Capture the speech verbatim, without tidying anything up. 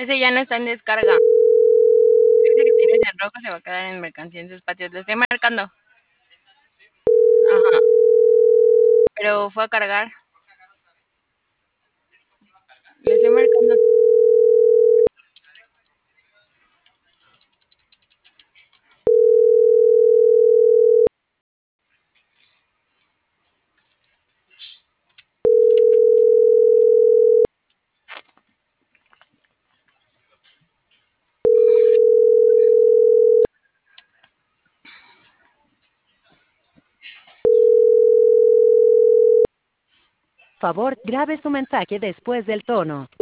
Ese ya no está en descarga. Ese que tienes en rojo se va a quedar en mercancía en sus patios. Le estoy marcando. Ajá. Pero fue a cargar. Le estoy marcando. Por favor, grabe su mensaje después del tono.